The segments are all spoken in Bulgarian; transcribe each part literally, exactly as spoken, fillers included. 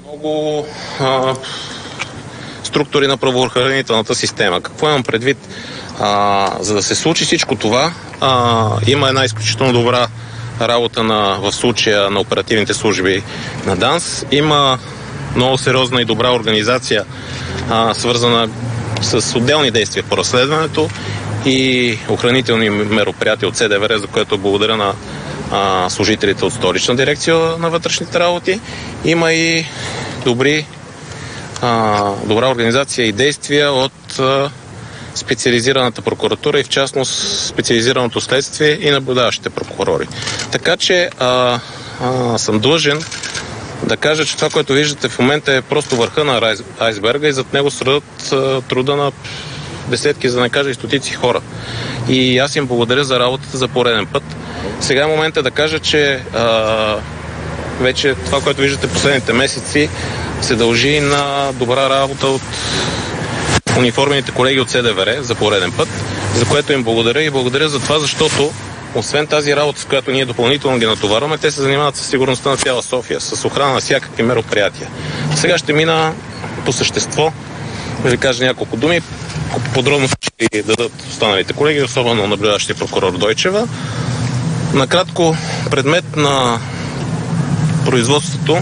Много а, структури на правоохранителната система. Какво имам предвид? А, за да се случи всичко това, а, има една изключително добра работа на, в случая на оперативните служби на ДАНС. Има много сериозна и добра организация, а, свързана с отделни действия по разследването и охранителни мероприятия от СДВР, за което благодаря на а, служителите от Столична дирекция на вътрешните работи. Има и добри, а, добра организация и действия от а, специализираната прокуратура и в частност специализираното следствие и наблюдаващите прокурори. Така че а, а, съм длъжен да кажа, че това, което виждате в момента е просто върха на айсберга и зад него страдат а, труда на десетки, за да не кажа и стотици хора. И аз им благодаря за работата за пореден път. Сега е момента да кажа, че а, вече това, което виждате последните месеци, се дължи на добра работа от униформените колеги от СДВР за пореден път, за което им благодаря и благодаря за това, защото освен тази работа, с която ние допълнително ги натоварваме, те се занимават с сигурността на цяла София, с охрана на всякакви мероприятия. Сега ще мина по същество, да ви кажа няколко думи. Подробно ще дадат останалите колеги, особено наблюдаващия прокурор Дойчева. Накратко, предмет на производството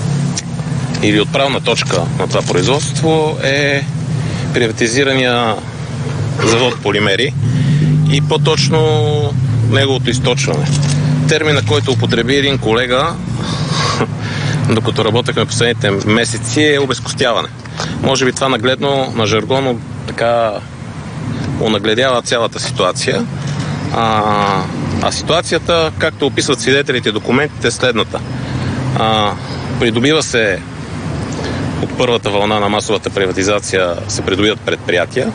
или отправна точка на това производство е приватизирания завод Полимери и по-точно неговото източване. Термина, който употреби един колега, докато работехме последните месеци, е обезкостяване. Може би това нагледно на жаргоно така онагледява цялата ситуация. А, а ситуацията, както описват свидетелите и документите, е следната. А, придобива се от първата вълна на масовата приватизация се придобиват предприятия.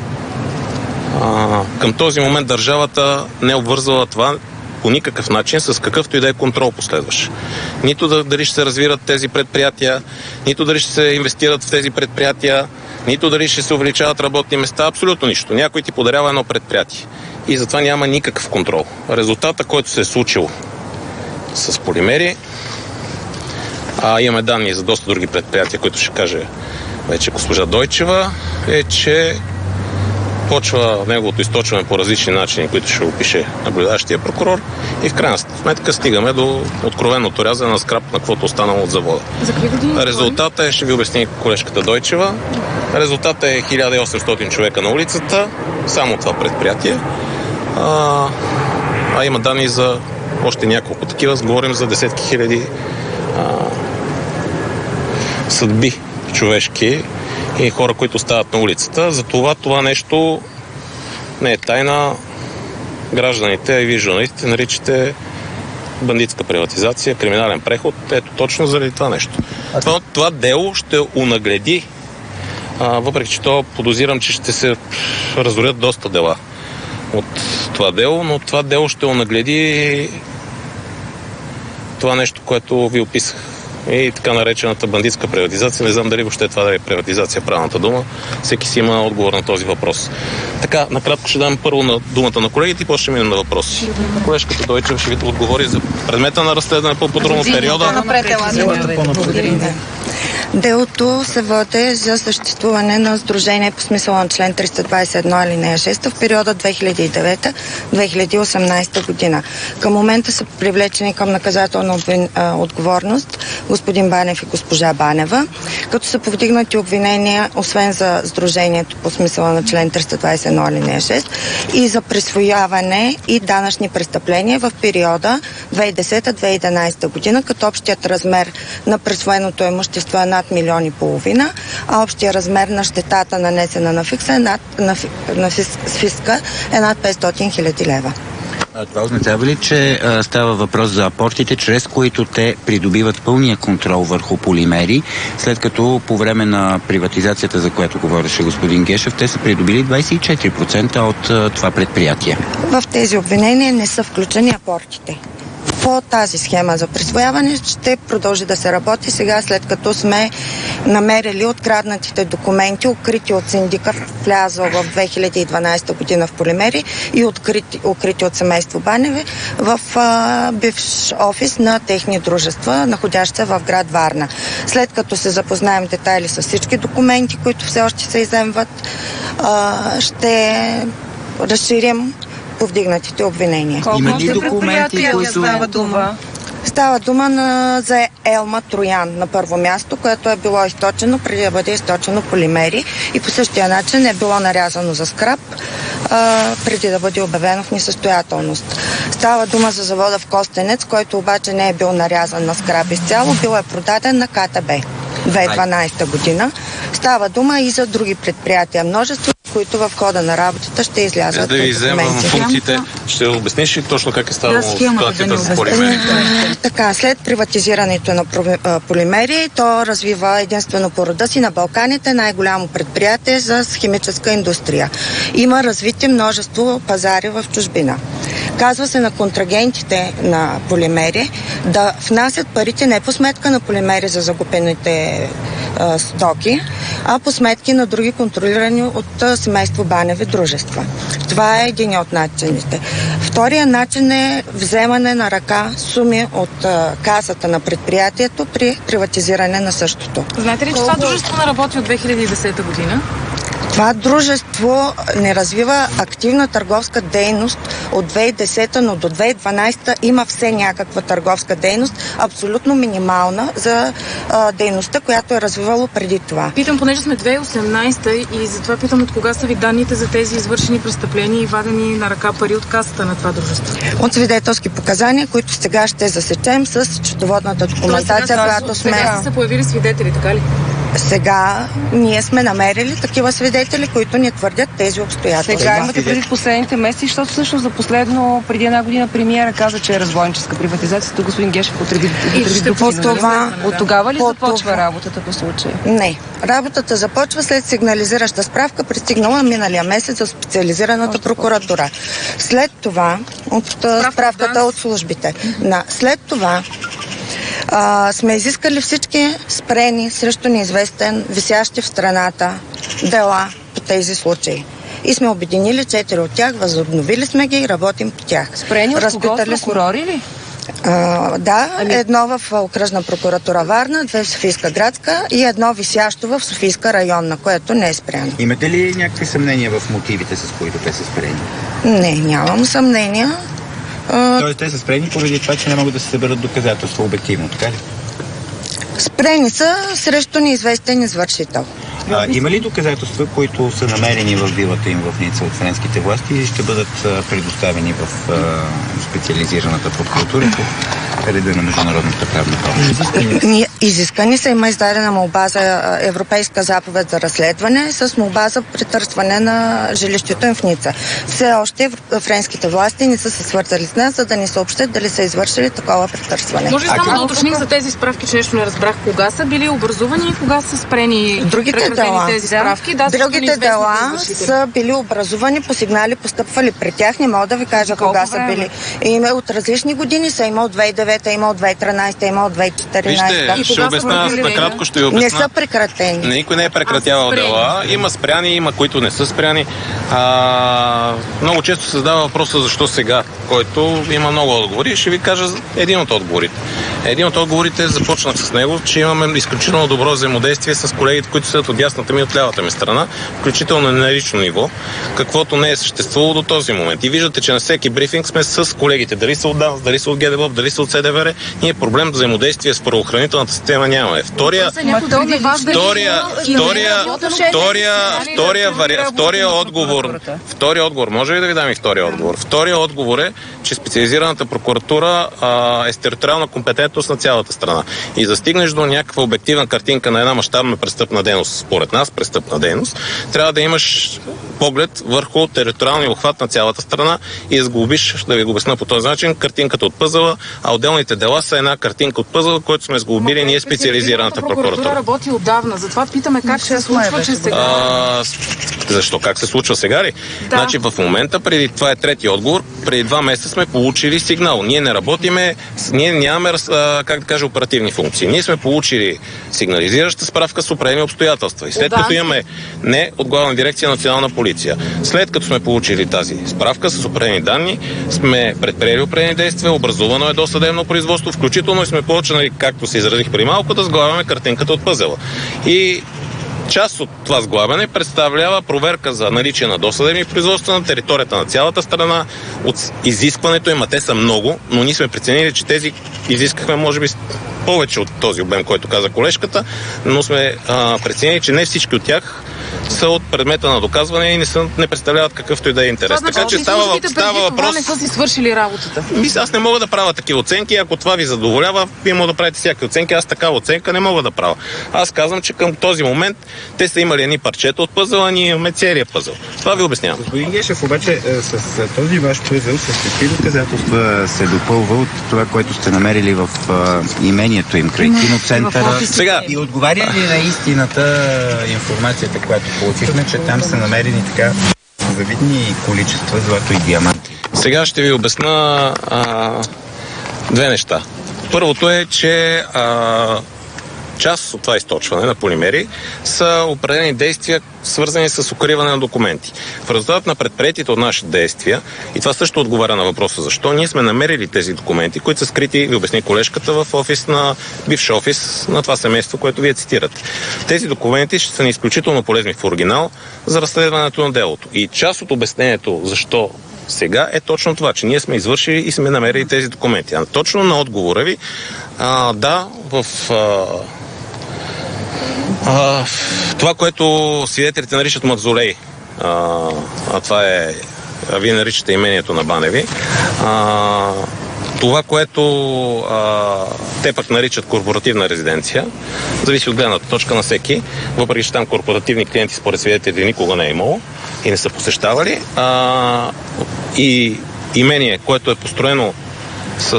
А, към този момент държавата не е обвързвала това по никакъв начин с какъвто и да е контрол последващ. Нито да, дали ще се развиват тези предприятия, нито дали ще се инвестират в тези предприятия, нито дали ще се увеличават работни места, абсолютно нищо. Някой ти подарява едно предприятие. И затова няма никакъв контрол. Резултата, който се е случил с Полимери, а имаме данни за доста други предприятия, които ще каже вече госпожа Дойчева, е, че почва неговото източване по различни начини, които ще опише наблюдаващия прокурор и в крайна сметка стигаме до откровеното рязане на скрап на каквото останало от завода. За какви години? Резултата е, ще ви обясни колежката Дойчева, резултата е хиляда и осемстотин човека на улицата, само това предприятие. А, а има данни за още няколко такива, говорим за десетки хиляди а, съдби човешки и хора, които стават на улицата. Затова това нещо не е тайна. Гражданите, а и вие журналистите наричате бандитска приватизация, криминален преход. Ето точно заради това нещо. Това, това дело ще унагледи, а, въпреки че то подозирам, че ще се разорят доста дела от това дело, но това дело ще унагледи това нещо, което ви описах. И така наречената бандитска приватизация. Не знам дали въобще това да е приватизация, правилната дума. Всеки си има отговор на този въпрос. Така, накратко ще дам първо на думата на колегите и после ще минем на въпроси. Колежката Дойчева ще ви отговори за предмета на разследване по-подробно периода. Делото се води за съществуване на сдружение по смисъла на член триста двадесет и едно алинея шеста в периода две хиляди и девета - две хиляди и осемнадесета година. Към момента са привлечени към наказателна отговорност господин Банев и госпожа Банева, като са повдигнати обвинения освен за сдружението по смисъла на член триста двадесет и едно алинея шеста и за присвояване и данъчни престъпления в периода две хиляди и десета - две хиляди и единадесета година, като общият размер на присвоеното имущество е над милион и половина, а общия размер на щетата, нанесена на фиска, е над, на, на фис, фиска е над петстотин хиляди лева. А това означава ли, че а, става въпрос за апортите, чрез които те придобиват пълния контрол върху Полимери, след като по време на приватизацията, за която говореше господин Гешев, те са придобили двадесет и четири процента от а, това предприятие? В тези обвинения не са включени апортите. По тази схема за присвояване ще продължи да се работи сега, след като сме намерили откраднатите документи, укрити от синдика, влязъл в две хиляди и дванадесета година в Полимери и открити, укрити от семейство Баневи в а, бивш офис на техни дружества, находящи се в град Варна. След като се запознаем детайли с всички документи, които все още се изземват, а, ще разширим повдигнатите обвинения. Има ли документи, които... става дума? Става дума на, за Елма Троян на първо място, което е било източено преди да бъде източено Полимери и по същия начин е било нарязано за скрап а, преди да бъде обявено в несъстоятелност. Става дума за завода в Костенец, който обаче не е бил нарязан на скрап изцяло, бил е продаден на КТБ две хиляди и дванадесета година. Става дума и за други предприятия. Множество, които в хода на работата ще излязат да ви вземам функциите, ще обясниш ли точно как е ставало ситуацията с Полимери? Така, след приватизирането на Полимери, то развива единствено по рода си на Балканите най-голямо предприятие за химическа индустрия. Има развити множество пазари в чужбина. Казва се на контрагентите на Полимери да внасят парите не по сметка на Полимери за закупените а, стоки, а по сметки на други контролирани от а, семейство Баневи дружества. Това е един от начините. Втория начин е вземане на ръка суми от а, касата на предприятието при приватизиране на същото. Знаете ли, че това дружество не работи от две хиляди и десета година? Това дружество не развива активна търговска дейност от две хиляди и десета, но до две хиляди и дванадесета има все някаква търговска дейност, абсолютно минимална за а, дейността, която е развивало преди това. Питам, понеже сме две хиляди и осемнадесета и затова питам от кога са ви данните за тези извършени престъпления и вадени на ръка пари от касата на това дружество? От свидетелски показания, които сега ще засечем с счетоводната документация, която сме... Сега са се появили свидетели, така ли? Сега ние сме намерили такива свидетели, които ни твърдят тези обстоятелства. Сега имате преди последните месеци, защото всъщност за последно, преди една година премиера каза, че е разбойническа приватизацията. Господин Гешев потреби това. От тогава ли по започва това. работата по случая? Не. Работата започва след сигнализираща справка, пристигнала миналия месец за специализираната прокуратура. След това, от Справка, справката да. от службите. На, след това А, сме изискали всички спрени срещу неизвестен, висящи в страната дела по тези случаи. И сме обединили четири от тях, възобновили сме ги и работим по тях. Спрени от кого? Прокурори ли? А, да, ами... едно в окръжна прокуратура Варна, две в Софийска градска и едно висящо в Софийска районна, което не е спряно. Имате ли някакви съмнения в мотивите, с които те са спрени? Не, нямам съмнения. Тоест те са спрени поради това, че не могат да се съберат доказателства обективно, така ли? Спрени са срещу неизвестен извършител. А, има ли доказателства, които са намерени в вилата им в Ница от френските власти и ще бъдат а, предоставени в а, специализираната прокуратура по реда на международната правна помощ? Изискани са, има издадена молба за европейска заповед за разследване с молба за претърсване на жилището им в Ница. Все още френските власти не са се свързали с нас, за да ни съобщат дали са извършили такова претърсване. Може само да уточним за тези справки, че нещо не разбрах. Кога са били образувани и кога са спрени? Другите дела, тези справки? Да, другите дела са били образувани по сигнали, постъпвали при тях. Не мога да ви кажа кога са били. Има от различни години са. Има от две хиляди и девета, има от две хиляди и тринадесета, има от две хиляди и четиринадесета. Вижте, ще обясна, накратко ще ви обясна. Не са прекратени. Никой не е прекратявал дела. Има спряни, има които не са спряни. А, много често се задава въпроса защо сега, който има много отговори. Ще ви кажа един от отговорите. Един от отговорите, започнах с него, че имаме изключително добро взаимодействие с колегите, които седят от дясната ми и от лявата ми страна, включително на лично ниво, каквото не е съществувало до този момент. И виждате, че на всеки брифинг сме с колегите, дали са от ДАНС, дали са от ГДБОП, дали са от СДВР. Ние проблем взаимодействие с правоохранителната система нямаме. Втория, втория, втория, втория, втория, втория, втория отговор, втория отговор, може ли да ви дам и втория отговор? Втория отговор е, че специализираната прокуратура а, е с териториална компетентност на цялата страна. И да стигнеш до някаква обективна картинка на една мащабна престъпна дейност, според нас престъпна дейност, трябва да имаш поглед върху териториалния обхват на цялата страна и да сглобиш, да ви го обясня по този начин, картинката от пъзела, а отделно отделните дела са една картинка от пъзъл, който сме сглобили ние специализираната прокуратура. Прокуратура работи отдавна, затова питаме как се случва, че сега... А, защо? Как се случва сега ли? Да. Значи в момента, преди това е третия отговор, преди два месеца сме получили сигнал. Ние не работиме, ние нямаме, а, как да кажа, оперативни функции. Ние сме получили сигнализираща справка с определени обстоятелства. И след като имаме не от Главна дирекция Национална полиция, след като сме получили тази справка с определени данни, сме предприели определени действия, образувано е досъдебно производство, включително и сме почнали, както се изразих преди малко, да сглавяме картинката от пъзела. И част от това сглабяне представлява проверка за наличие на досъдебни производства на територията на цялата страна, от изискването им, а те са много, но ние сме преценили, че тези изискахме може би повече от този обем, който каза колежката, но сме а, преценили, че не всички от тях са от предмета на доказване и не, са, не представляват какъвто и да е интерес. Това, така че става, става въпрос... не са си свършили работата. Мисля, аз не мога да правя такива оценки. Ако това ви задоволява, вие може да правите всякакви оценки. Аз такава оценка не мога да правя. Аз казвам, че към този момент те са имали едни парчета от пъзела, а ние имаме целият пъзел. Това ви обяснявам. Господин Гешев, обаче с, с този ваш пъзел, с какви доказателства се допълва от това, което сте намерили в а, имението им край киноцентъра? Сега. И отговаря ли на истината информацията, която получихме, че там са намерени така завидни количества злато и диаманти? Сега ще ви обясна а, две неща. Първото е, че а, част от това източване на полимери са определени действия, свързани с укриване на документи. В резултат на предприетите от нашите действия, и това също отговаря на въпроса защо, ние сме намерили тези документи, които са скрити, ви обясни колежката, в офис на бивш офис на това семейство, което вие цитирате. Тези документи ще са ни изключително полезни в оригинал за разследването на делото. И част от обяснението защо сега е точно това, че ние сме извършили и сме намерили тези документи. А точно на отговора ви, а, да, в а, а, това, което свидетелите наричат мавзолей, а, а това е, а вие наричате имението на Баневи, а, това, което а, те пък наричат корпоративна резиденция, зависи от гледната точка на всеки, въпреки че там корпоративни клиенти според свидетели никога не е имало и не са посещавали. А, и имение, което е построено с,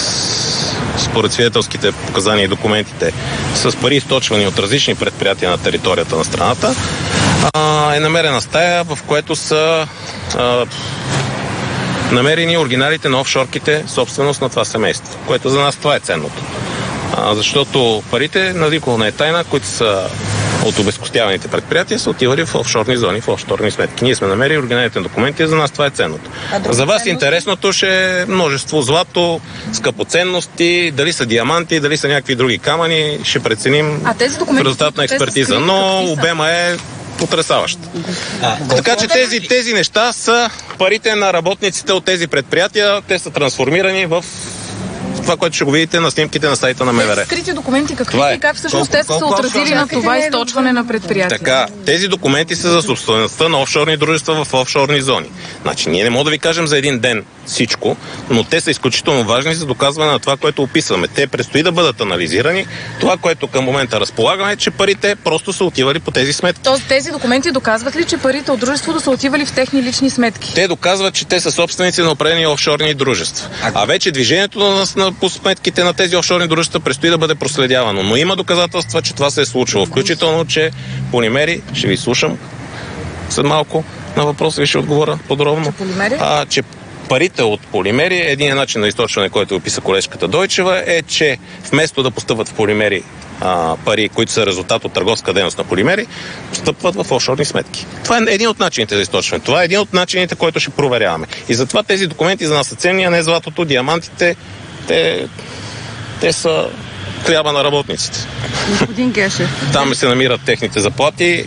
според свидетелските показания и документите, с пари източвани от различни предприятия на територията на страната, а, е намерена стая, в което са а, намерени оригиналите на офшорките, собственост на това семейство, което за нас това е ценното. А, защото парите, надикол не е тайна, които са от обезкостяваните предприятия, са отивали в офшорни зони, в офшорни сметки. Ние сме намерили оригиналните документи, за нас това е ценното. За вас интересното ще е множество злато, скъпоценности, дали са диаманти, дали са някакви други камъни, ще преценим в резултат на експертиза. Но обема е потресаващ. А, така че тези, тези неща са парите на работниците от тези предприятия, те са трансформирани в това, което ще го видите на снимките на сайта на МВР. Скрити документи какви е. и как всъщност те са се отразили на това източване на предприятия? Така, тези документи са за собствеността на офшорни дружества в офшорни зони. Значи, ние не можем да ви кажем за един ден всичко, но те са изключително важни за доказване на това, което описваме. Те предстои да бъдат анализирани. Това, което към момента разполагаме, е, че парите просто са отивали по тези сметки. Тоест, тези документи доказват ли, че парите от дружеството са отивали в техни лични сметки? Те доказват, че те са собственици на определени офшорни дружества. А вече движението на, на, по сметките на тези офшорни дружества предстои да бъде проследявано. Но има доказателства, че това се е случило. Включително, че полимери, ще ви слушам след малко на въпроса ви ще отговоря подробно. Че полимери? А, че парите от полимери, един начин на източване, който описа колежката Дойчева, е, че вместо да постъпват в полимери а, пари, които са резултат от търговска дейност на полимери, постъпват в офшорни сметки. Това е един от начините за източване. Това е един от начините, който ще проверяваме. И затова тези документи за нас са ценни, а не златото, диамантите. Те, те са хляба на работниците. Господин Гешев. Там се намират техните заплати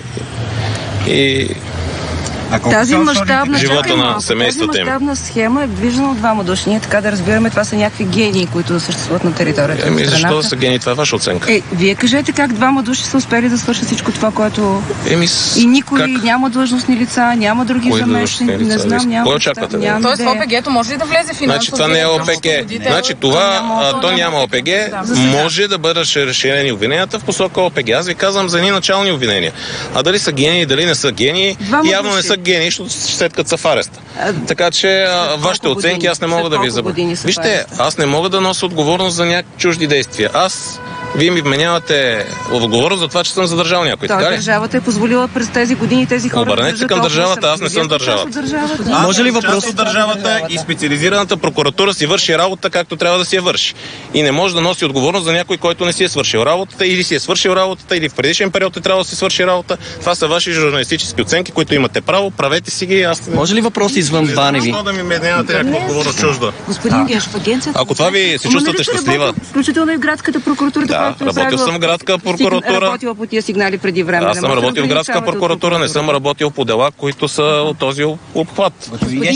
и Тази мащабна, живота на семейството им. Тази мащабна схема е движена от двама души. Ние така да разбираме, това са някакви гении, които съществуват на територията. Еми, защо да са гении? Това е ваша оценка. Е, вие кажете как двама души са успели да свършат всичко това, което... Еми, с... И никой как? Няма длъжностни лица, няма други заместни, не знам, няма... Кой очаквате? Няма Тоест в ОПГ-то може ли да влезе финансово? Значи това не е ОПГ. Значи това, то няма ОПГ, може да бъдат разширени обвиненията в посока ОПГ. Аз ви казвам за едни начални обвинения. А дали са гении, дали не са гении, явно не са гении, защото след като са в ареста. Така че а, вашите оценки аз не мога да ви забравя. Вижте, аз не мога да нося отговорност за някакви чужди действия. Аз Вие ми вменявате отговорност за това, че съм задържал някой. Да, държавата е позволила през тези години тези хора. Обърнете се към държавата, аз не съм държавата. Може ли въпрос от държавата и специализираната прокуратура си върши работа както трябва да си я върши. И не може да носи отговорност за някой, който не си е свършил работата, или си е свършил работата, или в предишен период е трябвало да си свърши работа. Това са ваши журналистически оценки, които имате право, правете си ги. Аз... Може ли въпрос извън Баневи? Защо да ми вменявате някаква отговорност чужда? Господин Гешев, агенцията. Ако това ви се чувствате щастлива. Включително и в градската прокуратура. Да, работил съм в градска прокуратура. Работил по тия сигнали преди време. Аз съм работил в градска прокуратура, не съм работил по дела, които са от този обхват.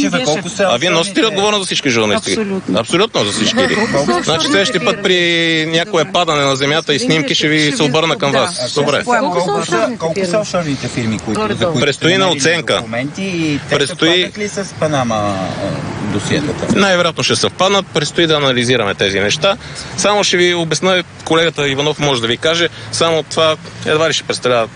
А вие носите ли отговорност за всички журналисти? Абсолютно. Абсолютно за всички. Значи следващия път при някое падане на земята и снимки ще ви се обърна към вас. Добре. Колко са офшорните фирми, които предстои на оценка. Предстои ли с Панама досиетата? Най-вероятно ще съвпаднат. Предстои да анализираме тези неща. Само ще ви обясня, колегата Иванов може да ви каже, само това едва ли ще представлява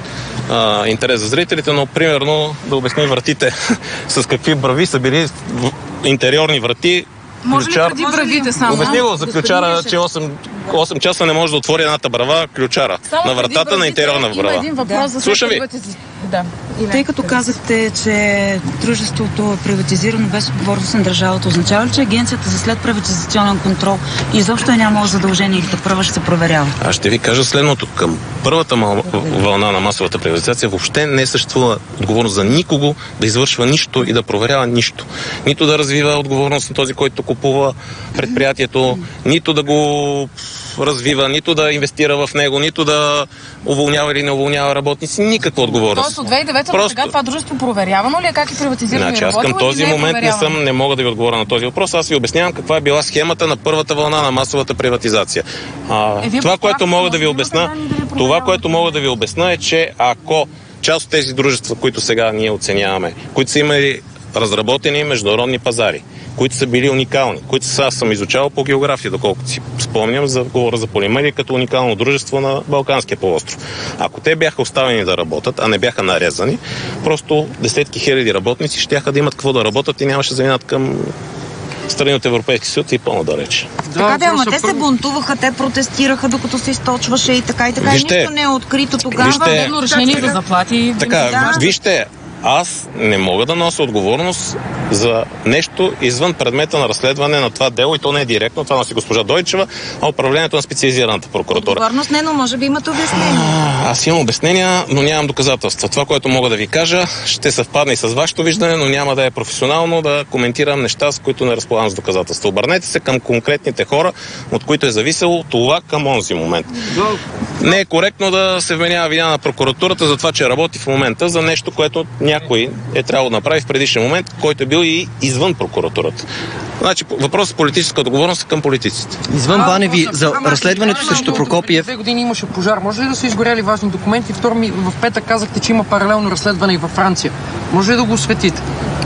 а, интерес за зрителите, но примерно да обясни вратите с какви брави са били интериорни врати. Може ключар... ли преди бравите само? Обясни го за ключара, че осем часа не може да отвори едната брава, ключара само на вратата на интериорна брава. Има един въпрос да. за Слуша ви. Да. Тъй като казахте, че дружеството е приватизирано без отговорност на държавата, означава ли, че агенцията за следприватизационен контрол изобщо е нямало задължение и да първа ще се проверява? Аз ще ви кажа следното. Към първата мал... вълна на масовата приватизация въобще не съществува отговорност за никого да извършва нищо и да проверява нищо. Нито да развива отговорност на този, който купува предприятието, нито да го развива, нито да инвестира в него, нито да уволнява или не уволнява работници. Никаква отговорност. Тоест от две хиляди и девета Просто... сега това дружество проверявано ли е, как е приватизирано? Значи, аз към този не момент е не съм, не мога да ви отговоря на този въпрос. Аз ви обяснявам каква е била схемата на първата вълна на масовата приватизация. А, е, това, което мога да ви обясна, това, което мога да ви обясна е, че ако част от тези дружества, които сега ние оценяваме, които са имали разработени международни пазари, които са били уникални, които са, аз съм изучавал по география, доколкото си спомням, за говоря за Полимери като уникално дружество на Балканския полуостров. Ако те бяха оставени да работят, а не бяха нарезани, просто десетки хиляди работници щяха да имат какво да работят и нямаше да минат към страни от Европейски съюз и по-надалеч. Да, така да, ама те се бунтуваха, те протестираха, докато се източваше и така и така. Вижте, нищо не е открито тогава. Вижте, решение за заплати. Така, да. Вижте, аз не мога да нося отговорност за нещо извън предмета на разследване на това дело и то не е директно, това носи госпожа Дойчева, а управлението на специализираната прокуратура. Отговорност не, но може би имате обяснение. Аз имам обяснения, но нямам доказателства. Това, което мога да ви кажа, ще съвпадне и с вашето виждане, но няма да е професионално да коментирам неща, с които не разполагам с доказателства. Обърнете се към конкретните хора, от които е зависело това към онзи момент. Не е коректно да се вменява вина на прокуратурата за това, че работи в момента за нещо, което някой е трябвало да направи в предишен момент, който е бил и извън прокуратурата. Значи въпросът с политическа отговорност към политиците. Извън Баневи, за разследването срещу Прокопиев. Две години имаше пожар. Може ли да са изгоряли важни документи? Второ, в петък казахте, че има паралелно разследване и във Франция. Може ли да го осветите?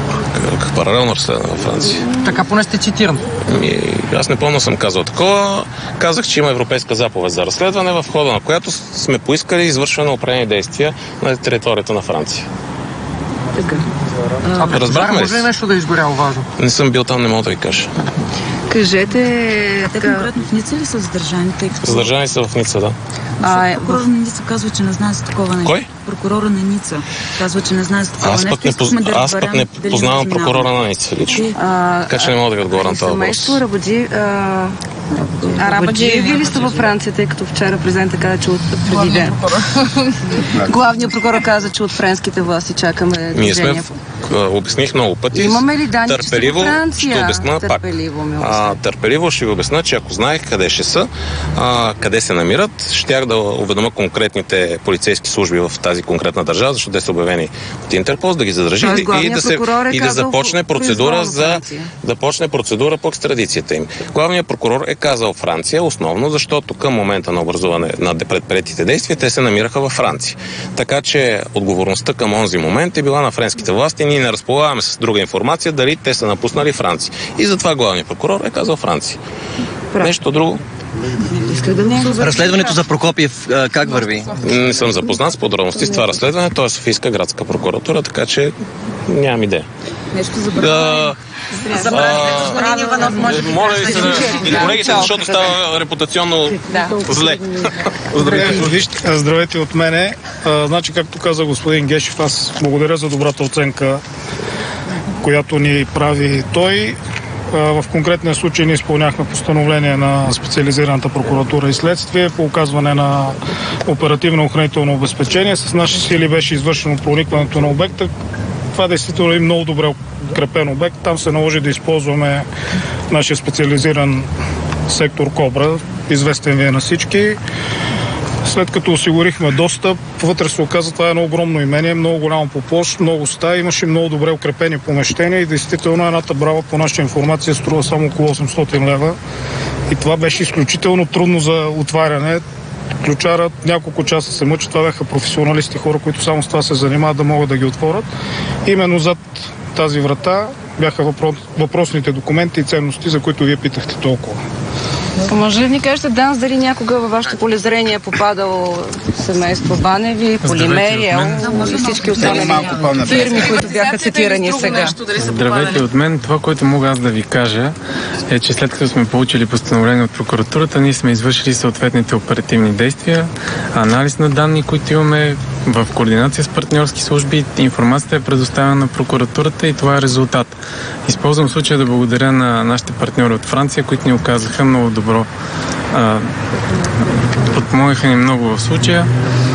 Как паралелно разследване във Франция? Така поне сте цитиран. Ами, аз не помня съм казал такова. Казах, че има европейска заповед за разследване, в хода на която сме поискали извършване на определени действия на територията на Франция. Така. А, разбрахме ли? Може ли нещо да е изгоряло важно? Не съм бил там, не мога да ви кажа. Кажете... Те конкретно в Ница ли са задържани? Тъй като... Задържани са в Ница, да. А, е... Прокурора на Ница казва, че не знае за такова нещо. Кой? Прокурора на Ница казва, че не знае за такова аз нещо. Не поз... да аз пък не познавам прокурора на Ница лично. Така че не мога да ви отговоря на това въпрос. Семейство Рабаджи... Арабаджи, вие ли сте във Франция, тъй като вчера президента каза, че от преди ден? Главният прокурор каза, че от френските власти чакаме движение. Обясних много пъти. Имаме ли данни, търпеливо, че Франция? Ще обясна Търпеливо, пак. А, търпеливо ще ви обясна, че ако знаех къде ще са, а, къде се намират, щях да уведома конкретните полицейски служби в тази конкретна държава, защото те са обявени от Интерпол, да ги задържи и, и да, се, е и да започне процедура за да почне процедура по екстрадицията им. Главният прокурор е казал Франция, основно защото към момента на образуване на предприетите действия те се намираха във Франция. Така че отговорността към онзи момент е била на френските власти. Ние не разполагаме с друга информация дали те са напуснали Франция. И затова главният прокурор е казал Франция. Прав. Нещо друго? Разследването за Прокопиев а, как върви? Не съм запознат с подробности с това разследване. То е Софийска градска прокуратура, така че нямам идея. Нещо за Да, Забравяне, Иванов, може би. моля ви се да... И колегите, защото става репутационно зле. Здравейте, здравейте от мене. А, значи, както каза господин Гешев, аз благодаря за добрата оценка, която ни прави той. А, в конкретния случай ние изпълняхме постановление на специализираната прокуратура и следствие по оказване на оперативно охранително обезпечение. С наши сили беше извършено проникването на обекта. Това действително е много добре укрепен обект. Там се наложи да използваме нашия специализиран сектор Кобра, известен ви е на всички. След като осигурихме достъп, вътре се оказа, това е едно огромно имение, много голямо по площ, много стаи, имаше много добре укрепени помещения и действително едната брава по наша информация струва само около осемстотин лева. И това беше изключително трудно за отваряне. Ключарът няколко часа се мъчи, това бяха професионалисти, хора, които само с това се занимават да могат да ги отворят. Именно зад тази врата бяха въпрос, въпросните документи и ценности, за които вие питахте толкова. Може ли да ни кажете, Данс, дали някога във вашето полезрение е попадало семейство Баневи, Полимери, Ел и всички останали фирми, които бяха цитирани сега? Здравейте от мен. Това, което мога аз да ви кажа, е, че след като сме получили постановление от прокуратурата, ние сме извършили съответните оперативни действия, анализ на данни, които имаме в координация с партньорски служби. Информацията е предоставена на прокуратурата и това е резултат. Използвам случая да благодаря на нашите партньори от Франция, които ни оказаха много добро. А, подпомогаха ни много в случая.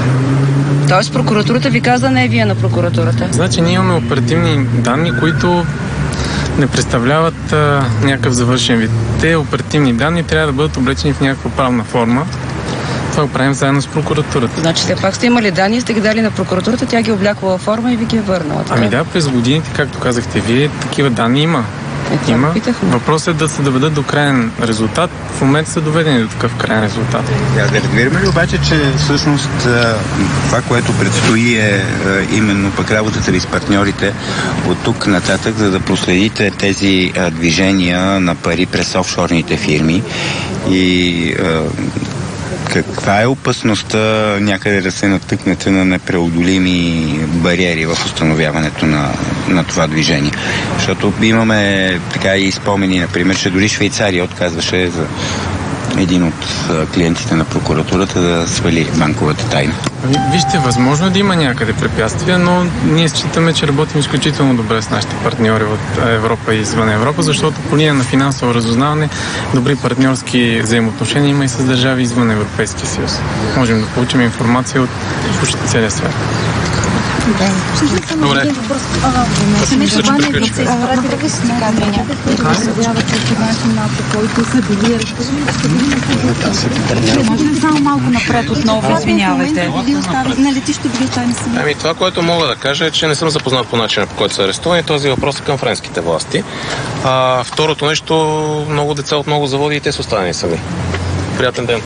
Тоест прокуратурата ви каза, не е вие на прокуратурата? Значи ние имаме оперативни данни, които не представляват а, някакъв завършен вид. Те оперативни данни трябва да бъдат облечени в някаква правна форма. Това го правим заедно с прокуратурата. Значи все пак сте имали данни, сте ги дали на прокуратурата, тя ги облякла във форма и ви ги е върнала. Така? Ами да, през годините, както казахте вие, такива данни има. Е, има. Въпросът е да се доведат до крайен резултат. В момента са доведени до такъв крайен резултат. Да, да разбираме ли обаче, че всъщност това, което предстои е именно пък работата ви с партньорите от тук нататък, за да проследите тези движения на пари през офшорните фирми и каква е опасността някъде да се натъкнете на непреодолими бариери в установяването на, на това движение? Защото имаме така и спомени, например, че дори Швейцария отказваше за един от клиентите на прокуратурата да свали банковата тайна. Вижте, възможно е да има някъде препятствия, но ние считаме, че работим изключително добре с нашите партньори от Европа и извън Европа, защото по линия на финансово разузнаване добри партньорски взаимоотношения има и с държави извън Европейския съюз. Можем да получим информация от почти целия свят. Добре. Семейство Баневи се изпратили с някакви, които заявяват, че начин малко, които са били разпознати. Може ли само малко напред отново, извинявайте? На летището били тайни са. Ами това, което мога да кажа е, че не съм запознат по начина, по който са арестувани. Този въпрос е към френските власти. А, второто нещо, много деца от много заводи и те са останали сами. Приятен ден.